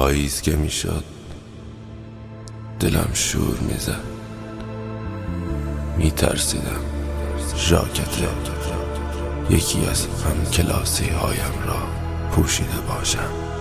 پاییز که میشد دلم شور میزد. میترسیدم ژاکت یکی از همکلاسی هایم را پوشیده باشم.